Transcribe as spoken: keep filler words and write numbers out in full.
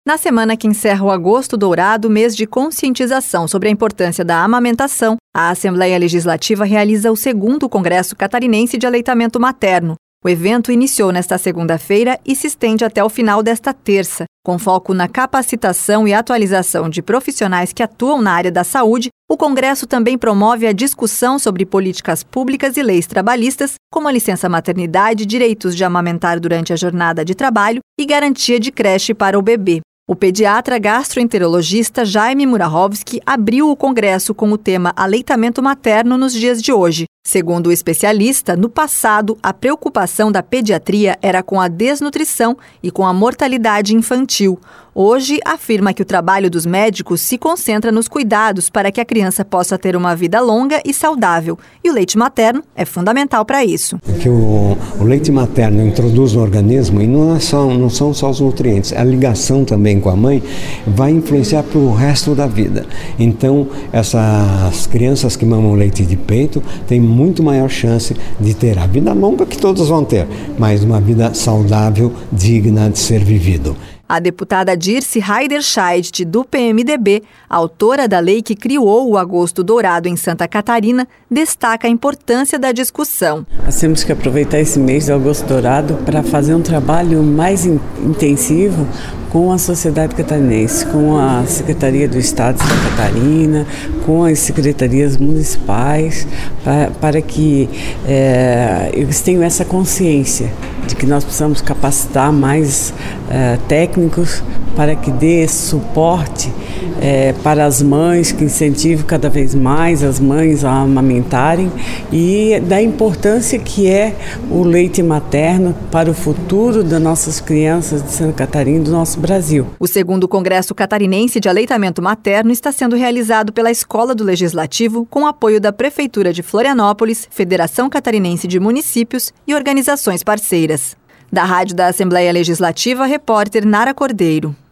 Na semana que encerra o Agosto Dourado, mês de conscientização sobre a importância da amamentação, a Assembleia Legislativa realiza o segundo Congresso Catarinense de Aleitamento Materno. O evento iniciou nesta segunda-feira e se estende até o final desta terça, com foco na capacitação e atualização de profissionais que atuam na área da saúde. O Congresso também promove a discussão sobre políticas públicas e leis trabalhistas, como a licença maternidade, direitos de amamentar durante a jornada de trabalho e garantia de creche para o bebê. O pediatra gastroenterologista Jaime Murahovski abriu o congresso com o tema aleitamento materno nos dias de hoje. Segundo o especialista, no passado, a preocupação da pediatria era com a desnutrição e com a mortalidade infantil. Hoje, afirma que o trabalho dos médicos se concentra nos cuidados para que a criança possa ter uma vida longa e saudável. E o leite materno é fundamental para isso. Que o, o leite materno introduz no organismo, e não, é só, não são só os nutrientes, a ligação também com a mãe vai influenciar para o resto da vida. Então, essas crianças que mamam leite de peito têm muito maior chance de ter a vida longa que todos vão ter, mas uma vida saudável, digna de ser vivido. A deputada Dirce Heiderscheid, do P M D B, autora da lei que criou o Agosto Dourado em Santa Catarina, destaca a importância da discussão. Nós temos que aproveitar esse mês do Agosto Dourado para fazer um trabalho mais in- intensivo com a sociedade catarinense, com a Secretaria do Estado de Santa Catarina, com as secretarias municipais, para, para que é, eles tenham essa consciência de que nós precisamos capacitar mais é, técnicos para que dê suporte é, para as mães, que incentive cada vez mais as mães a amamentarem, e da importância que é o leite materno para o futuro das nossas crianças de Santa Catarina e do nosso Brasil. O segundo Congresso Catarinense de Aleitamento Materno está sendo realizado pela Escola do Legislativo com apoio da Prefeitura de Florianópolis, Federação Catarinense de Municípios e organizações parceiras. Da Rádio da Assembleia Legislativa, repórter Nara Cordeiro.